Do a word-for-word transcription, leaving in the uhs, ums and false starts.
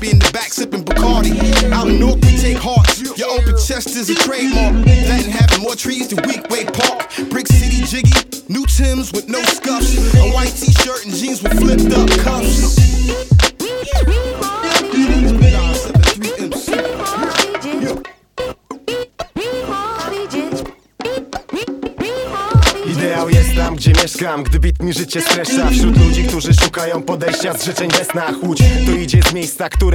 be in the back sipping Bacardi. Out in North, we take hearts. Your open chest is a trademark. Latin having more trees than Weekway Park. Brick City Jiggy, new Timbs with no scuffs. A white t-shirt and jeans with flipped up cuffs. Ideał jest tam, gdzie mieszkam, gdy beat mi życie streszcza. Wśród ludzi, którzy szukają podejścia z życzeń bez na chłódź. To idzie z miejsca, które